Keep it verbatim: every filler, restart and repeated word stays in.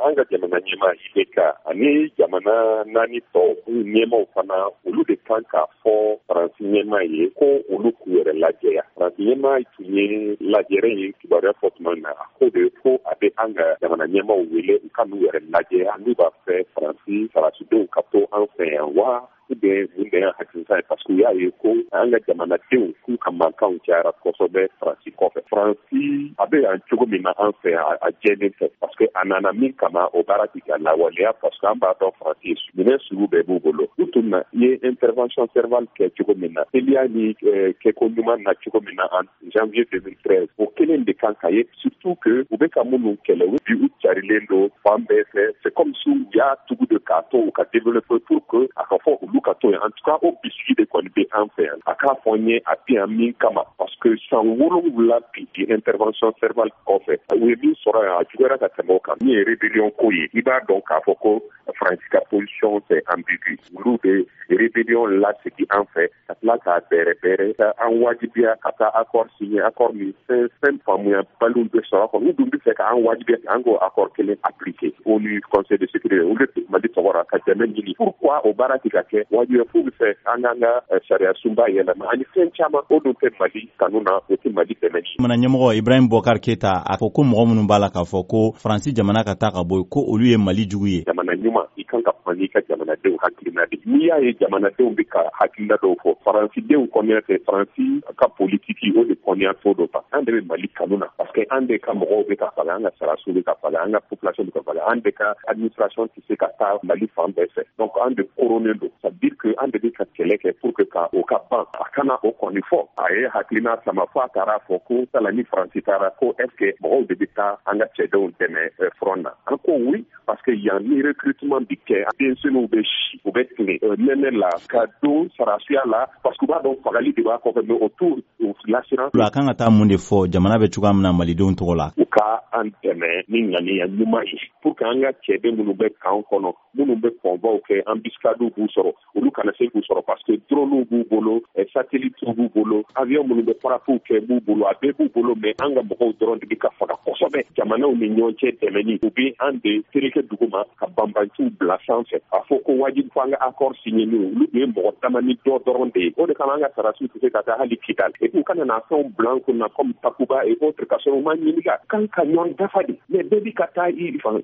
an ka jamana ɲɛmaa I B K ani jamana naani tɔw ɲɛmaaw fana olu de kan k'a fɔ Faransi ɲɛmaa ye ko olu k'u yɛrɛ lajɛya. Faransi ɲɛmaa tun ye lajɛrɛ ye kibaruya fɔ tuma min na a ko de ko a bɛ an ka jamana ɲɛmaaw wele u ka n'u yɛrɛ lajɛya n'u b'a fɛ Faransi farasidenw ka to an fɛ yan wa u bɛ mun bɛ hakilita ye parce que u y'a ye ko an ka jamanadenw k'u ka mankanw cayara kosɛbɛ Faransi kɔfɛ. Faransi a bɛ yan cogo min na an fɛ yan a jɛlen tɛ parce que a nana min kama o baara tɛ ka lawaleya parce que an b'a dɔn Faransi ye minɛn sugu bɛɛ b'u bolo. U tun na i ye intervention servale kɛ cogo min na teliya ni kɛko ɲuman na cogo min na en janvier deux mille treize o kelen de kan ka ye surtout que u bɛ ka minnu kɛlɛ u bi u carilen don fan bɛɛ fɛ c'est comme si u y'a tugu de k'a to u ka développer pour que a ka fɔ olu ka to yan en tout cas o bisigi de kɔni bɛ an fɛ yan a k'a fɔ n ye a bɛ yan min kama parce que san wolonwula bi di intervention servale kɔfɛ u ye min sɔrɔ yan a juguyara ka tɛmɛ o kan min ye rébellion ko ye I b'a dɔn k'a fɔ ko Faransi ka position c'est ambigu olu bɛ rébellion lasegi an fɛ ka tila k'a bɛrɛ bɛrɛ ka an wajibiya ka taa accord signé accord min fɛn fɛn faamuya baliw bɛ sɔrɔ a kɔnɔ u dun bɛ fɛ k'an wajibiya k'an k'o accord kelen appliquer O N U Conseil de sécurité olu de Mali tɔgɔra ka dɛmɛ ɲini pourquoi o baara tɛ ka kɛ wajibiya f'u bɛ fɛ an k'an ka sariya sunba yɛlɛma ani fɛn caman o dun tɛ Mali kanu na o tɛ Mali dɛmɛ. Jamana ɲɛmɔgɔ Ibrahim Boubacar Keita a fɔ ko mɔgɔ minnu b'a la k'a fɔ ko Faransi jamana ka taa ka bɔ ko olu ye Mali jugu ye. Jamana ɲuman I kan ka kuma n'i ka jamanadenw hakilina de n'i y'a ye jamanadenw bɛ ka hakilina dɔw fɔ Faransidenw kɔniya tɛ Faransi ka politiki o de kɔniya t'o dɔ ta an de bɛ Mali kanu na parce que an de ka mɔgɔw bɛ ka falen an ka sarasiw bɛ ka falen an ka population bɛ ka falen an de ka administration tɛ se ka taa Mali fan bɛɛ fɛ donc an de koronen don ça veut dire que an de bɛ ka kɛlɛ kɛ pour que ka o ka ban a kana o kɔni fɔ a ye hakilina sama fɔ a taara fɔ ko sala ni Faransi taara ko est ce que mɔgɔw de bɛ taa an ka cɛdenw dɛmɛ front na an ko oui parce que yan ni recrutement bi kɛ denmisɛnninw bɛ si u bɛ tile nɛnɛ la ka don sarasiya la parce que u b'a dɔn fagali de b'a kɔfɛ mais o t'u l'assurance. A kan ka taa mun de fɔ jamana bɛ cogoya min na malidenw tɔgɔ la. U ka an dɛmɛ ni ŋaniya ɲuman ye pour que an ka cɛden minnu bɛ kan kɔnɔ minnu bɛ convois kɛ embuscades b'u sɔrɔ olu kana se k'u sɔrɔ parce que drones b'u bolo satellites b'u bolo avion minnu bɛ frappes kɛ b'u bolo a bɛɛ b'u bolo mais an ka mɔgɔw dɔrɔn de bɛ ka faga kosɛbɛ jamanaw ni ɲɔgɔn cɛ dɛmɛni u bɛ an de tereke dugu ma ka banbanciw bila sanfɛ a fɔ ko wajibi fo an ka accord signé n'u olu de ye mɔgɔ dama ni dɔ dɔrɔn de ye o de kama an ka sarasiw tɛ se ka taa hali Kidal et puis u kana na fɛnw bila an kunna comme Takuba et autres ka sɔrɔ u ma ɲininka kan ka ɲɔgɔn dafa de mais bɛɛ bi ka taa i fan